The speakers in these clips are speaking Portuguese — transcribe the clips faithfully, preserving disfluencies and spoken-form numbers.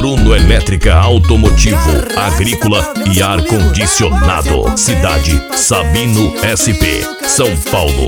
Bruno Elétrica Automotivo, Agrícola e Ar-Condicionado. Cidade Sabino S P, São Paulo.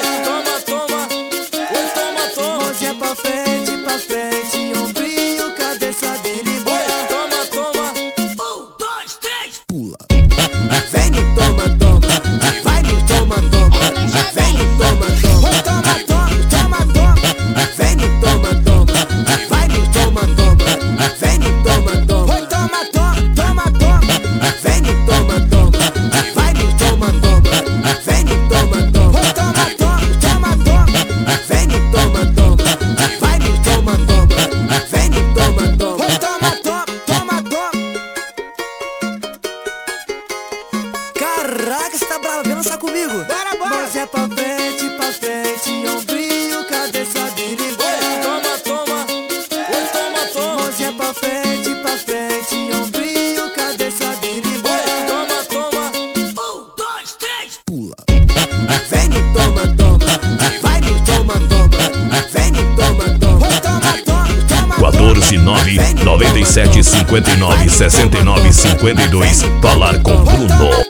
Caraca, você tá brava, vem lançar comigo. Bora, bora. Mãozinha pra frente, pra frente, ombrinho, cabeça biribora. Toma, toma, oi, toma, toma. Mãozinha pra frente, pra frente, ombrinho, cabeça biribora. Toma, toma, Um, dois, três, pula. Vem e toma, toma, vai e toma, toma. Vem e toma, toma, toma, toma, toma. quatorze nove, noventa e sete, cinquenta e nove, sessenta e nove, cinquenta e dois. Falar com Bruno.